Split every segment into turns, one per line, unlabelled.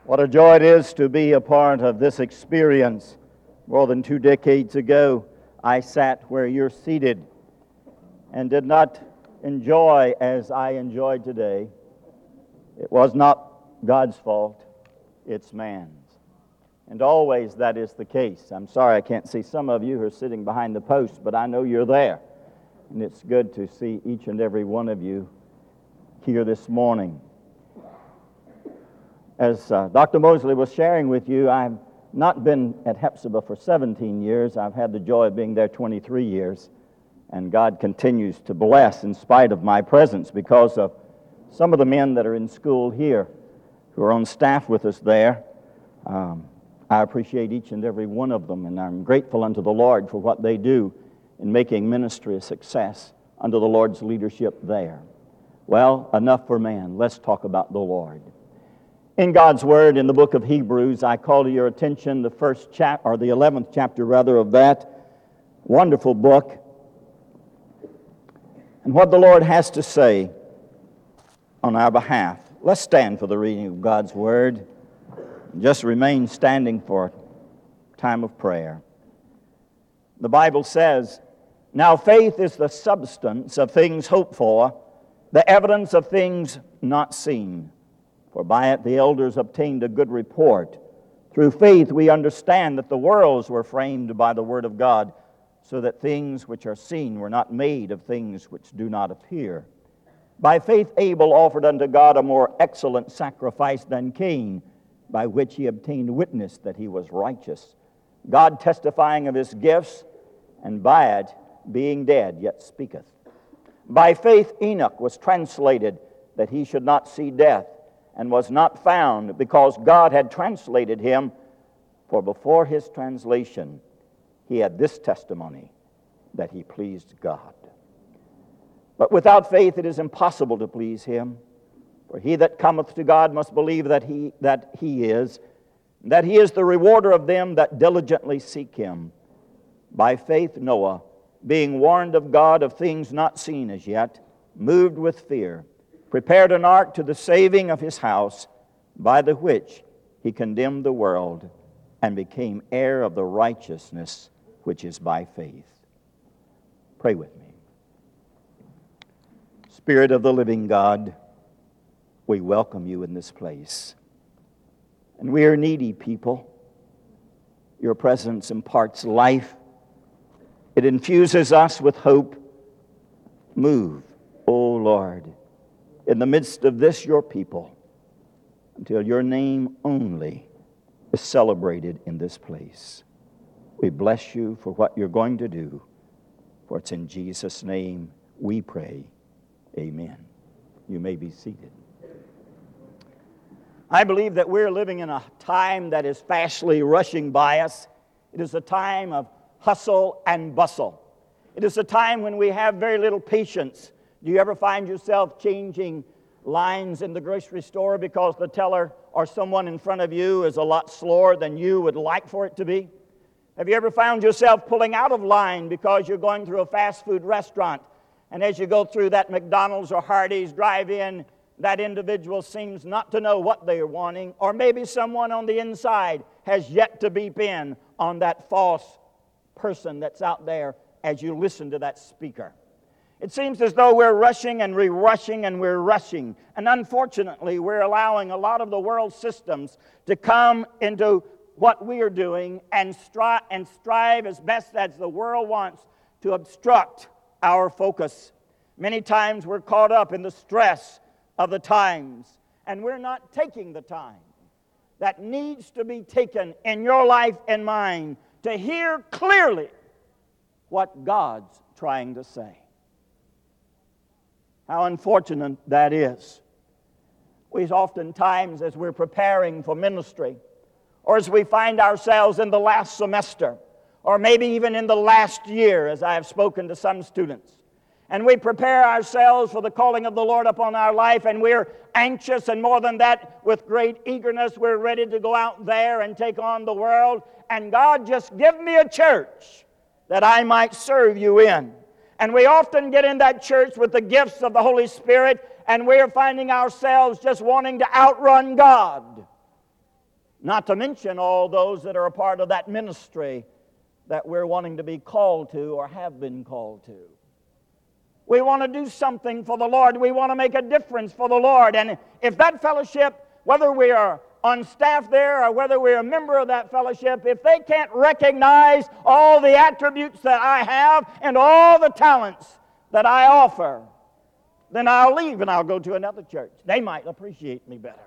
What a joy it is to be a part of this experience. More than 2 decades ago, I sat where you're seated and did not enjoy as I enjoyed today. It was not God's fault, it's man's. And always that is the case. I'm sorry I can't see some of you who are sitting behind the post, but I know you're there. And it's good to see each and every one of you here this morning. As Dr. Mosley was sharing with you, I've not been at Hephzibah for 17 years. I've had the joy of being there 23 years. And God continues to bless in spite of my presence because of some of the men that are in school here who are on staff with us there. I appreciate each and every one of them, and I'm grateful unto the Lord for what they do in making ministry a success under the Lord's leadership there. Well, enough for man. Let's talk about the Lord. In God's Word, in the book of Hebrews, I call to your attention the 11th chapter of that wonderful book, and what the Lord has to say on our behalf. Let's stand for the reading of God's Word. Just remain standing for a time of prayer. The Bible says, "Now faith is the substance of things hoped for, the evidence of things not seen. For by it the elders obtained a good report. Through faith we understand that the worlds were framed by the word of God, so that things which are seen were not made of things which do not appear. By faith Abel offered unto God a more excellent sacrifice than Cain, by which he obtained witness that he was righteous, God testifying of his gifts, and by it, being dead, yet speaketh. By faith Enoch was translated, that he should not see death, and was not found, because God had translated him. For before his translation he had this testimony, that he pleased God. But without faith it is impossible to please him. For he that cometh to God must believe that he is the rewarder of them that diligently seek him. By faith Noah, being warned of God of things not seen as yet, moved with fear, prepared an ark to the saving of his house, by the which he condemned the world, and became heir of the righteousness which is by faith." Pray with me. Spirit of the living God, we welcome you in this place. And we are needy people. Your presence imparts life. It infuses us with hope. Move, O Lord, in the midst of this your people, until your name only is celebrated in this place. We bless you for what you're going to do, for it's in Jesus' name we pray. Amen. You may be seated. I believe that we're living in a time that is fastly rushing by us. It is a time of hustle and bustle. It is a time when we have very little patience. Do you ever find yourself changing lines in the grocery store because the teller or someone in front of you is a lot slower than you would like for it to be? Have you ever found yourself pulling out of line because you're going through a fast food restaurant, and as you go through that McDonald's or Hardee's drive-in, that individual seems not to know what they are wanting, or maybe someone on the inside has yet to beep in on that false person that's out there as you listen to that speaker? It seems as though we're rushing and we're rushing and we're rushing. And unfortunately, we're allowing a lot of the world systems to come into what we are doing and strive as best as the world wants to obstruct our focus. Many times we're caught up in the stress of the times, and we're not taking the time that needs to be taken in your life and mine to hear clearly what God's trying to say. How unfortunate that is. We oftentimes, as we're preparing for ministry, or as we find ourselves in the last semester, or maybe even in the last year, as I have spoken to some students, and we prepare ourselves for the calling of the Lord upon our life, and we're anxious, and more than that, with great eagerness, we're ready to go out there and take on the world. And God, just give me a church that I might serve you in. And we often get in that church with the gifts of the Holy Spirit, and we're finding ourselves just wanting to outrun God. Not to mention all those that are a part of that ministry that we're wanting to be called to or have been called to. We want to do something for the Lord. We want to make a difference for the Lord. And if that fellowship, whether we are on staff there or whether we're a member of that fellowship, if they can't recognize all the attributes that I have and all the talents that I offer, then I'll leave and I'll go to another church. They might appreciate me better.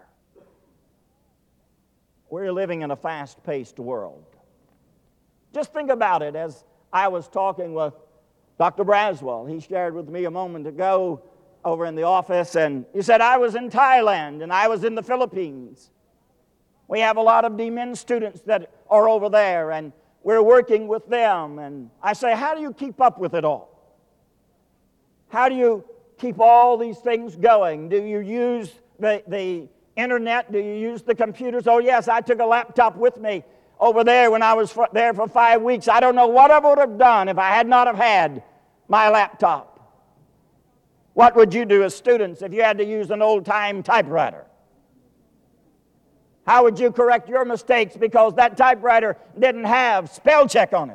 We're living in a fast-paced world. Just think about it. As I was talking with Dr. Braswell, he shared with me a moment ago over in the office, and he said, I was in Thailand and I was in the Philippines. We have a lot of DMin students that are over there, and we're working with them. And I say, how do you keep up with it all? How do you keep all these things going? Do you use the internet? Do you use the computers? Oh, yes, I took a laptop with me over there when I was there for 5 weeks. I don't know what I would have done if I had not have had my laptop. What would you do as students if you had to use an old-time typewriter? How would you correct your mistakes because that typewriter didn't have spell check on it?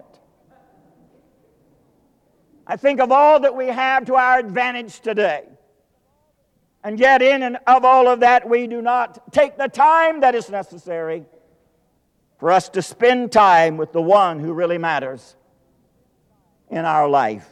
I think of all that we have to our advantage today. And yet in and of all of that, we do not take the time that is necessary for us to spend time with the one who really matters in our life.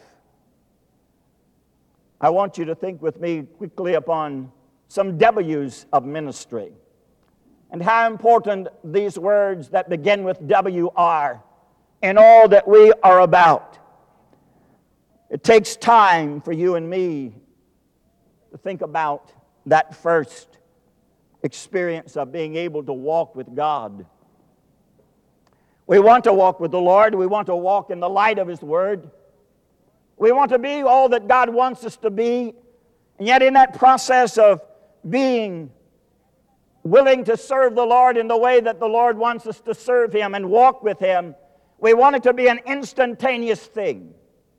I want you to think with me quickly upon some W's of ministry and how important these words that begin with W are in all that we are about. It takes time for you and me to think about that first experience of being able to walk with God. We want to walk with the Lord. We want to walk in the light of His Word. We want to be all that God wants us to be. And yet in that process of being willing to serve the Lord in the way that the Lord wants us to serve Him and walk with Him, we want it to be an instantaneous thing.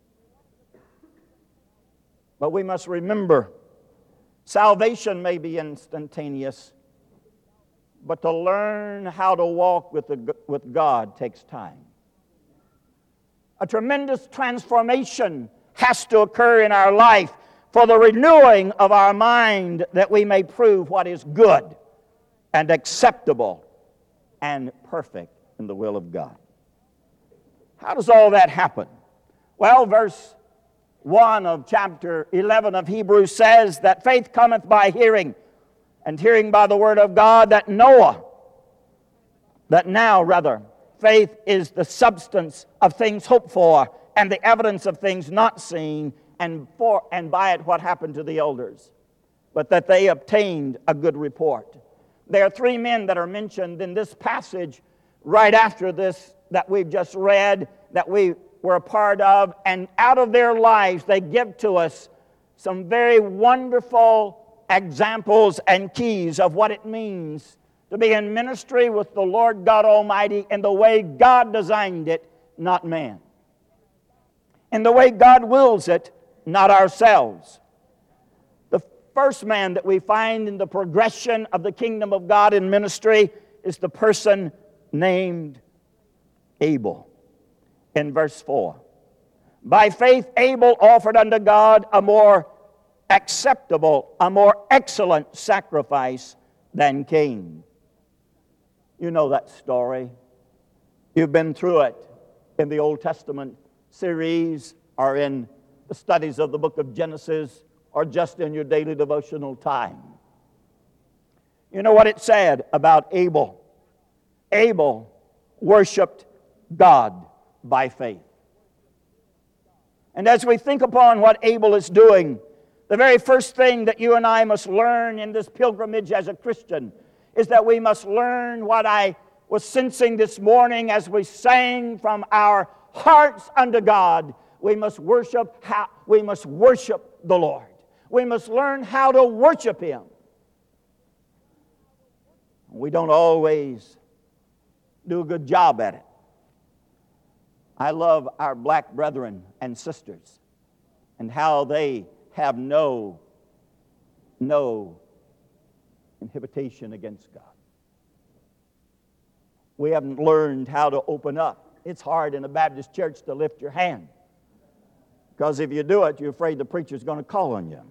But we must remember, salvation may be instantaneous, but to learn how to walk with God takes time. A tremendous transformation has to occur in our life for the renewing of our mind that we may prove what is good and acceptable and perfect in the will of God. How does all that happen? Well, verse 1 of chapter 11 of Hebrews says that faith cometh by hearing, and hearing by the word of God, that faith is the substance of things hoped for and the evidence of things not seen, and by it what happened to the elders, but that they obtained a good report. There are 3 men that are mentioned in this passage right after this that we've just read, that we were a part of, and out of their lives they give to us some very wonderful examples and keys of what it means to be in ministry with the Lord God Almighty in the way God designed it, not man. In the way God wills it, not ourselves. The first man that we find in the progression of the kingdom of God in ministry is the person named Abel. In verse 4, by faith Abel offered unto God a more acceptable, a more excellent sacrifice than Cain. You know that story. You've been through it in the Old Testament series or in the studies of the book of Genesis or just in your daily devotional time. You know what it said about Abel? Abel worshiped God by faith. And as we think upon what Abel is doing, the very first thing that you and I must learn in this pilgrimage as a Christian is that we must learn what I was sensing this morning as we sang from our hearts unto God. We must worship the Lord. We must learn how to worship Him. We don't always do a good job at it. I love our black brethren and sisters and how they have no inhibition against God. We haven't learned how to open up. It's hard in a Baptist church to lift your hand, because if you do it, you're afraid the preacher's going to call on you.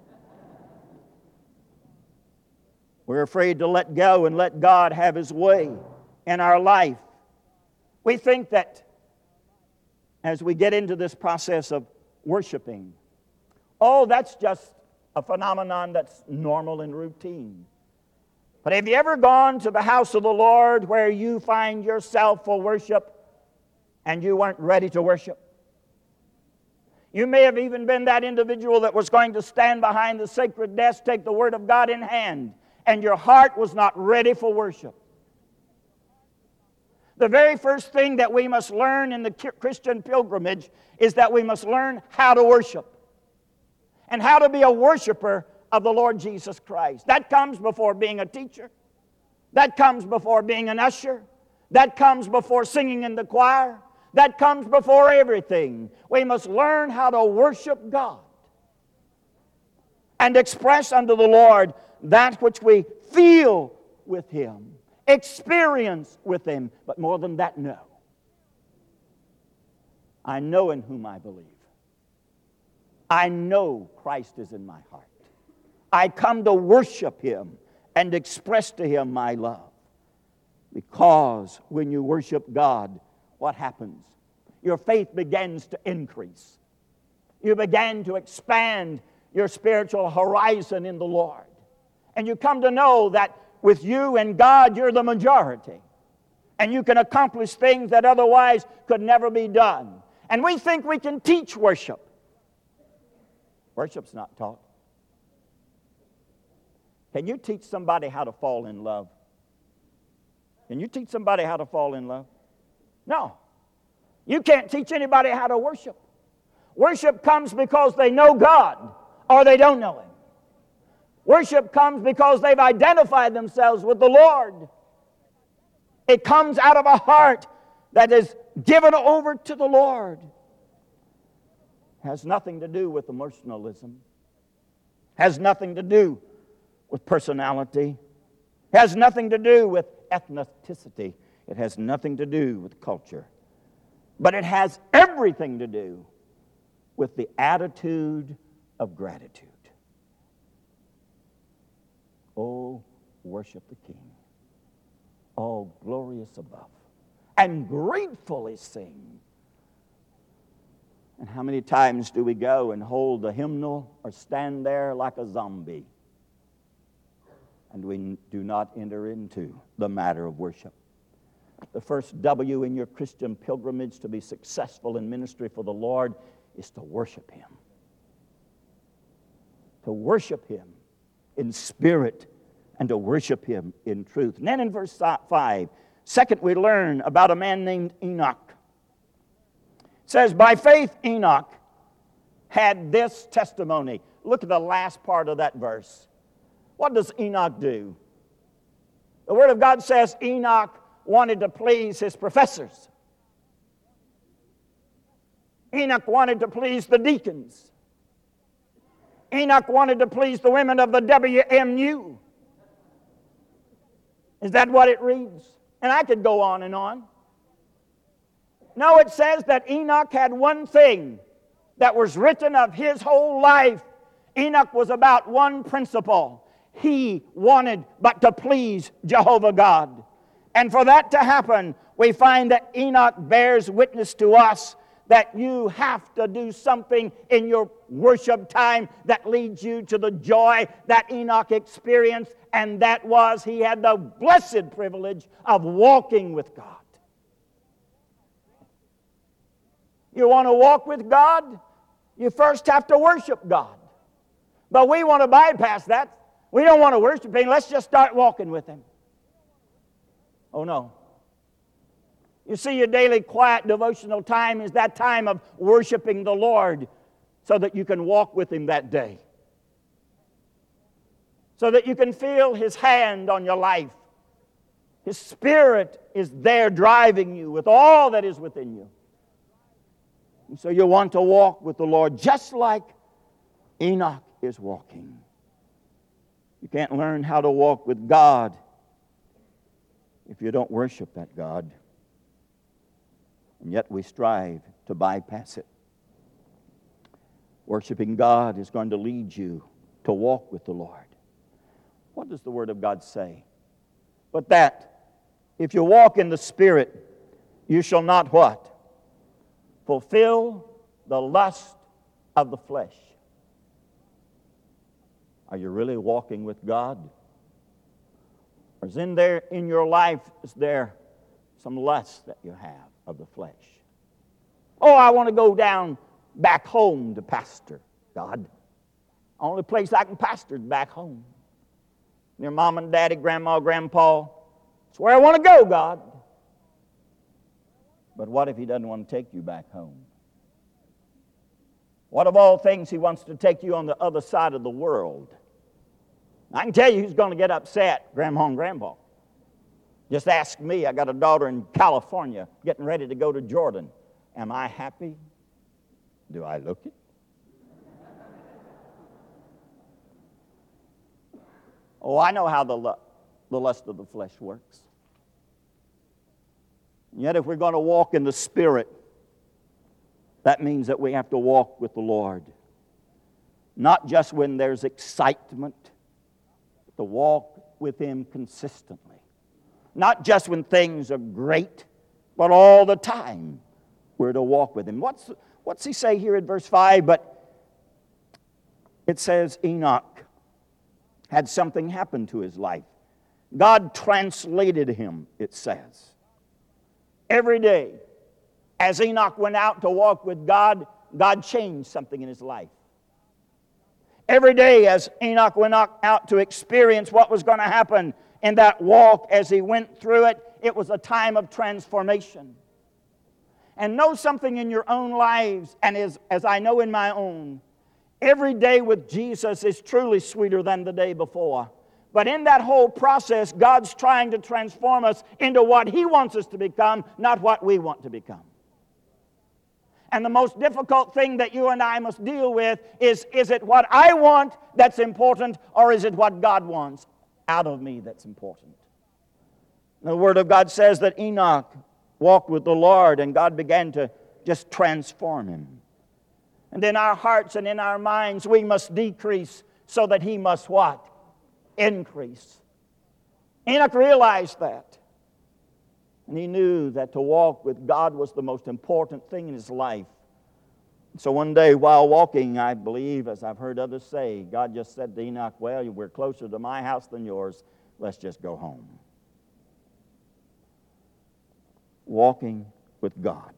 We're afraid to let go and let God have His way in our life. We think that as we get into this process of worshiping, oh, that's just a phenomenon that's normal and routine. But have you ever gone to the house of the Lord where you find yourself for worship and you weren't ready to worship? You may have even been that individual that was going to stand behind the sacred desk, take the Word of God in hand, and your heart was not ready for worship. The very first thing that we must learn in the Christian pilgrimage is that we must learn how to worship and how to be a worshiper of the Lord Jesus Christ. That comes before being a teacher. That comes before being an usher. That comes before singing in the choir. That comes before everything. We must learn how to worship God and express unto the Lord that which we feel with Him, experience with Him, but more than that, know. I know in whom I believe. I know Christ is in my heart. I come to worship Him and express to Him my love. Because when you worship God, what happens? Your faith begins to increase. You begin to expand your spiritual horizon in the Lord. And you come to know that with you and God, you're the majority. And you can accomplish things that otherwise could never be done. And we think we can teach worship. Worship's not taught. Can you teach somebody how to fall in love? Can you teach somebody how to fall in love? No. You can't teach anybody how to worship. Worship comes because they know God or they don't know Him. Worship comes because they've identified themselves with the Lord. It comes out of a heart that is given over to the Lord. Has nothing to do with emotionalism. Has nothing to do with personality. Has nothing to do with ethnicity. It has nothing to do with culture. But it has everything to do with the attitude of gratitude. Oh, worship the King. Oh, glorious above. And gratefully sing. And how many times do we go and hold the hymnal or stand there like a zombie? And we do not enter into the matter of worship. The first W in your Christian pilgrimage to be successful in ministry for the Lord is to worship Him. To worship Him in spirit and to worship Him in truth. And then in verse 5, second, we learn about a man named Enoch. It says, by faith Enoch had this testimony. Look at the last part of that verse. What does Enoch do? The Word of God says Enoch wanted to please his professors. Enoch wanted to please the deacons. Enoch wanted to please the women of the WMU. Is that what it reads? And I could go on and on. No, it says that Enoch had one thing that was written of his whole life. Enoch was about one principle. He wanted but to please Jehovah God. And for that to happen, we find that Enoch bears witness to us that you have to do something in your worship time that leads you to the joy that Enoch experienced, and that was he had the blessed privilege of walking with God. You want to walk with God? You first have to worship God. But we want to bypass that. We don't want to worship Him. Let's just start walking with Him. Oh, no. You see, your daily quiet devotional time is that time of worshiping the Lord so that you can walk with Him that day. So that you can feel His hand on your life. His Spirit is there driving you with all that is within you. And so you want to walk with the Lord just like Enoch is walking. You can't learn how to walk with God if you don't worship that God, and yet we strive to bypass it. Worshiping God is going to lead you to walk with the Lord. What does the Word of God say? But that if you walk in the Spirit, you shall not what? Fulfill the lust of the flesh. Are you really walking with God? Or is in your life, is there some lust that you have of the flesh? Oh, I want to go down back home to pastor, God. Only place I can pastor is back home. Near mom and daddy, grandma, grandpa. It's where I want to go, God. But what if He doesn't want to take you back home? What of all things He wants to take you on the other side of the world? I can tell you who's going to get upset, grandma and grandpa. Just ask me. I got a daughter in California getting ready to go to Jordan. Am I happy? Do I look it? Oh, I know how the lust of the flesh works. And yet if we're going to walk in the Spirit, that means that we have to walk with the Lord. Not just when there's excitement, but to walk with Him consistently. Not just when things are great, but all the time we're to walk with Him. What's He say here in verse 5? But it says Enoch had something happen to his life. God translated him, it says. Every day, as Enoch went out to walk with God, God changed something in his life. Every day, as Enoch went out to experience what was going to happen in that walk as he went through it, it was a time of transformation. And know something in your own lives, and as I know in my own, every day with Jesus is truly sweeter than the day before. But in that whole process, God's trying to transform us into what He wants us to become, not what we want to become. And the most difficult thing that you and I must deal with is it what I want that's important, or is it what God wants out of me that's important? The Word of God says that Enoch walked with the Lord, and God began to just transform him. And in our hearts and in our minds, we must decrease so that He must what? Increase. Enoch realized that. And he knew that to walk with God was the most important thing in his life. So one day while walking, I believe, as I've heard others say, God just said to Enoch, well, we're closer to my house than yours. Let's just go home. Walking with God.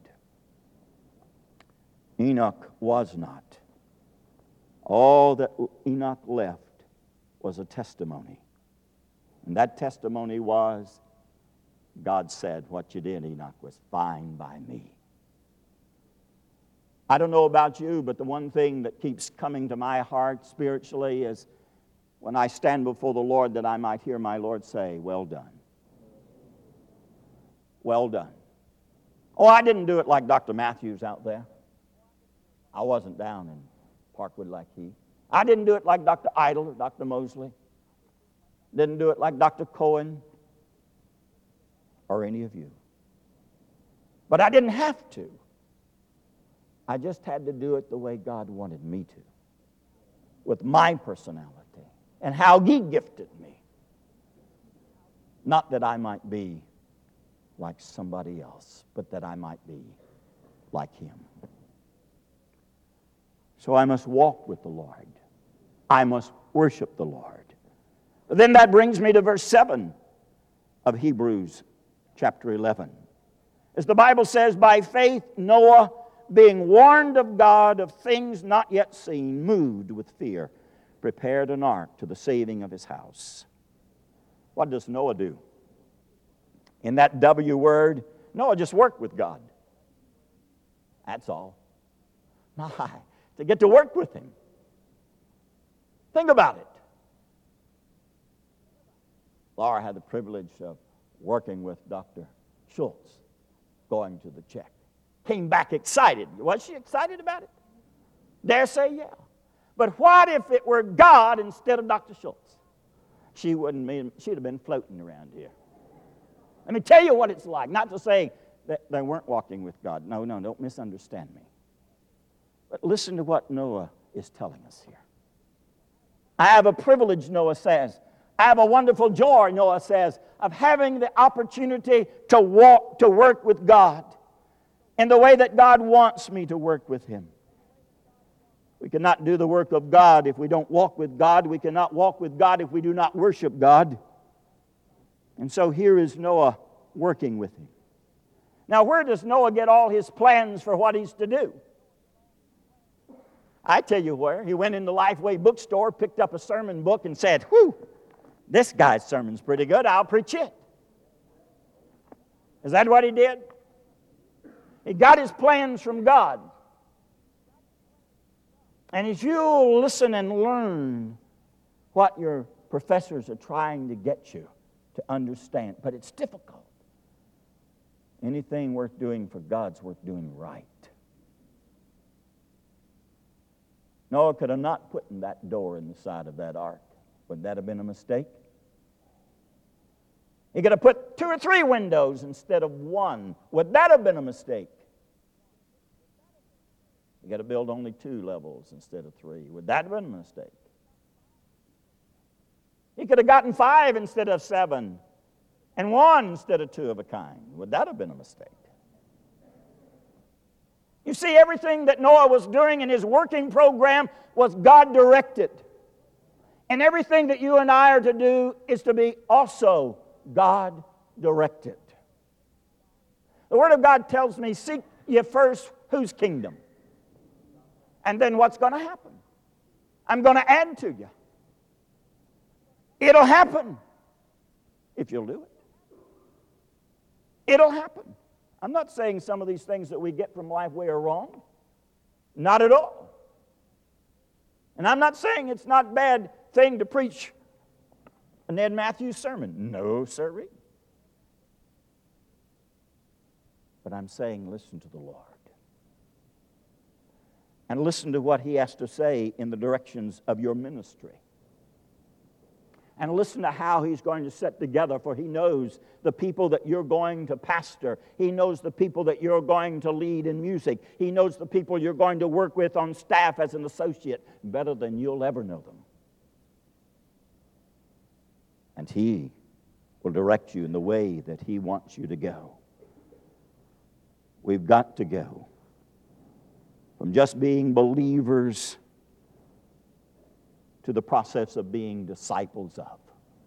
Enoch was not. All that Enoch left was a testimony. And that testimony was, God said, what you did, Enoch, was fine by me. I don't know about you, but the one thing that keeps coming to my heart spiritually is when I stand before the Lord, that I might hear my Lord say, well done. Well done. Oh, I didn't do it like Dr. Matthews out there. I wasn't down in Parkwood like he. I didn't do it like Dr. Idle or Dr. Mosley. Didn't do it like Dr. Cohen or any of you. But I didn't have to. I just had to do it the way God wanted me to, with my personality and how He gifted me. Not that I might be like somebody else, but that I might be like Him. So I must walk with the Lord. I must worship the Lord. But then that brings me to verse 7 of Hebrews chapter 11. As the Bible says, by faith Noah, being warned of God of things not yet seen, moved with fear, prepared an ark to the saving of his house. What does Noah do? In that W word, Noah just worked with God. That's all. My, to get to work with Him. Think about it. Laura had the privilege of working with Dr. Schultz, going to the check. Came back excited. Was she excited about it? Dare say yeah. But what if it were God instead of Dr. Schultz? She'd have been floating around here. Let me tell you what it's like. Not to say that they weren't walking with God. No, don't misunderstand me. But listen to what Noah is telling us here. I have a privilege, Noah says. I have a wonderful joy, Noah says, of having the opportunity to work with God in the way that God wants me to work with Him. We cannot do the work of God if we don't walk with God. We cannot walk with God if we do not worship God. And so here is Noah working with Him. Now, where does Noah get all his plans for what he's to do? I tell you where. He went in the Lifeway bookstore, picked up a sermon book, and said, "Whew, this guy's sermon's pretty good. I'll preach it." Is that what he did? He got his plans from God. And as you listen and learn what your professors are trying to get you to understand, but it's difficult. Anything worth doing for God's worth doing right. Noah could have not put in that door in the side of that ark. Would that have been a mistake? He could have put 2 or 3 windows instead of 1. Would that have been a mistake? You got to build only 2 levels instead of 3. Would that have been a mistake? He could have gotten 5 instead of 7, and 1 instead of 2 of a kind. Would that have been a mistake? You see, everything that Noah was doing in his working program was God-directed. And everything that you and I are to do is to be also God-directed. The Word of God tells me, seek ye first whose kingdom? And then what's going to happen? I'm going to add to you. It'll happen if you'll do it. It'll happen. I'm not saying some of these things that we get from Lifeway are wrong. Not at all. And I'm not saying it's not a bad thing to preach a Ned Matthews sermon. No, sirree. But I'm saying listen to the Lord. And listen to what He has to say in the directions of your ministry. And listen to how He's going to set together, for He knows the people that you're going to pastor. He knows the people that you're going to lead in music. He knows the people you're going to work with on staff as an associate better than you'll ever know them. And He will direct you in the way that He wants you to go. We've got to go from just being believers to the process of being disciples of.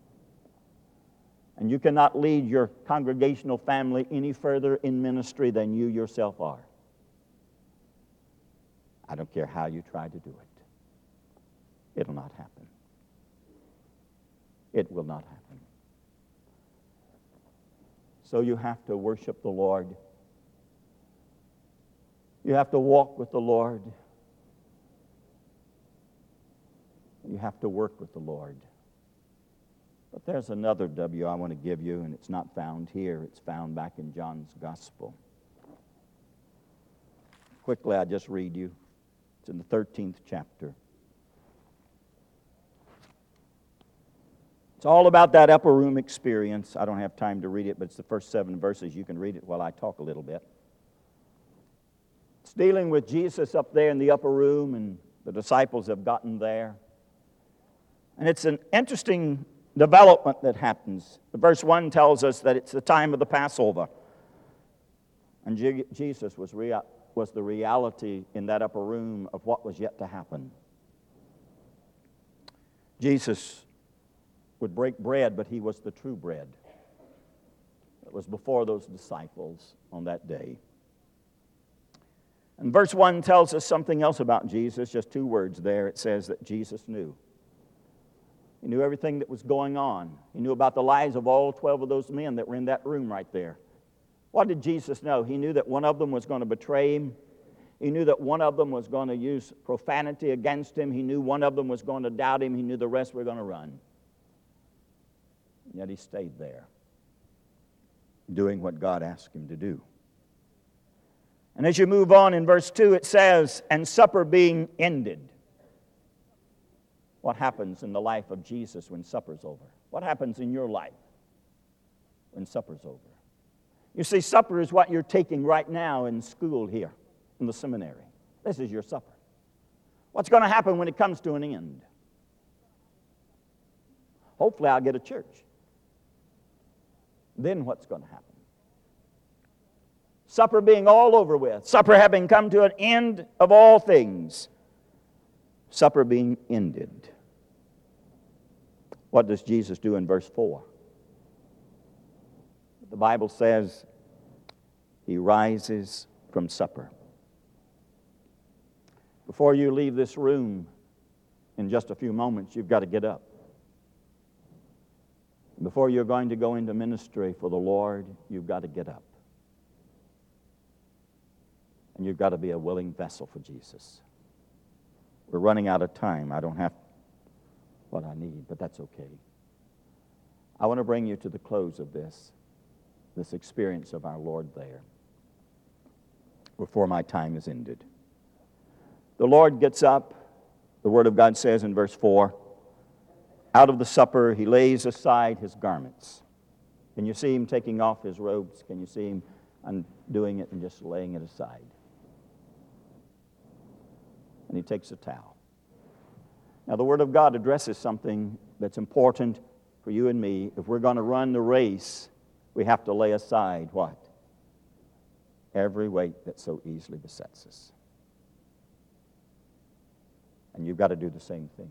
And you cannot lead your congregational family any further in ministry than you yourself are. I don't care how you try to do it. It'll not happen. It will not happen. So you have to worship the Lord. You have to walk with the Lord. You have to work with the Lord. But there's another W I want to give you, and it's not found here. It's found back in John's Gospel. Quickly, I just read you. It's in the 13th chapter. It's all about that upper room experience. I don't have time to read it, but it's the first 7 verses. You can read it while I talk a little bit. It's dealing with Jesus up there in the upper room, and the disciples have gotten there. And it's an interesting development that happens. Verse 1 tells us that it's the time of the Passover. And Jesus was the reality in that upper room of what was yet to happen. Jesus would break bread, but He was the true bread. It was before those disciples on that day. And verse 1 tells us something else about Jesus, just 2 words there. It says that Jesus knew. He knew everything that was going on. He knew about the lives of all 12 of those men that were in that room right there. What did Jesus know? He knew that one of them was going to betray Him. He knew that one of them was going to use profanity against Him. He knew one of them was going to doubt Him. He knew the rest were going to run. Yet He stayed there, doing what God asked Him to do. And as you move on in verse 2, it says, and supper being ended. What happens in the life of Jesus when supper's over? What happens in your life when supper's over. You see, supper is what you're taking right now in school here, in the seminary. This is your supper. What's going to happen when it comes to an end? Hopefully I'll get a church. Then what's going to happen? Supper being all over with, supper having come to an end of all things, supper being ended. What does Jesus do in verse 4? The Bible says he rises from supper. Before you leave this room in just a few moments, you've got to get up. Before you're going to go into ministry for the Lord, you've got to get up. And you've got to be a willing vessel for Jesus. We're running out of time. I don't have what I need, but that's okay. I want to bring you to the close of this experience of our Lord there, before my time is ended. The Lord gets up, the Word of God says in verse 4, out of the supper he lays aside his garments. Can you see him taking off his robes? Can you see him undoing it and just laying it aside? And he takes a towel. Now the Word of God addresses something that's important for you and me. If we're going to run the race, we have to lay aside what? Every weight that so easily besets us. And you've got to do the same thing.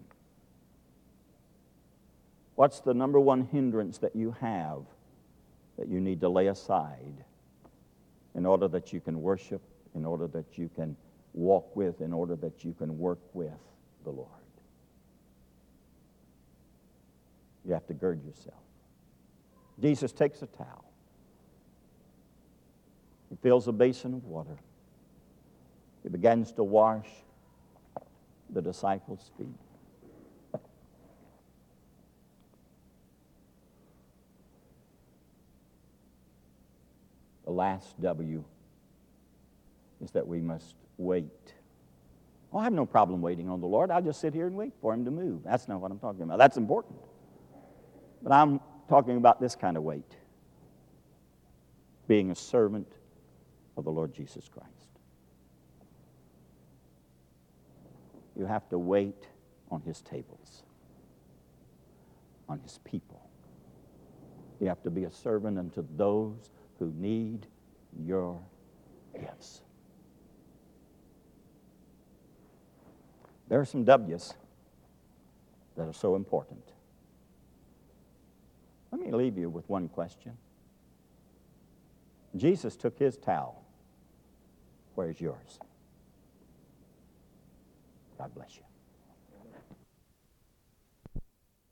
What's the number one hindrance that you have that you need to lay aside in order that you can worship, in order that you can walk with, in order that you can work with the Lord? You have to gird yourself. Jesus takes a towel. He fills a basin of water. He begins to wash the disciples' feet. The last W is that we must wait. Oh, I have no problem waiting on the Lord. I'll just sit here and wait for him to move. That's not what I'm talking about. That's important. But I'm talking about this kind of wait. Being a servant of the Lord Jesus Christ. You have to wait on his tables, on his people. You have to be a servant unto those who need your gifts. There are some W's that are so important. Let me leave you with one question. Jesus took his towel. Where's yours? God bless you.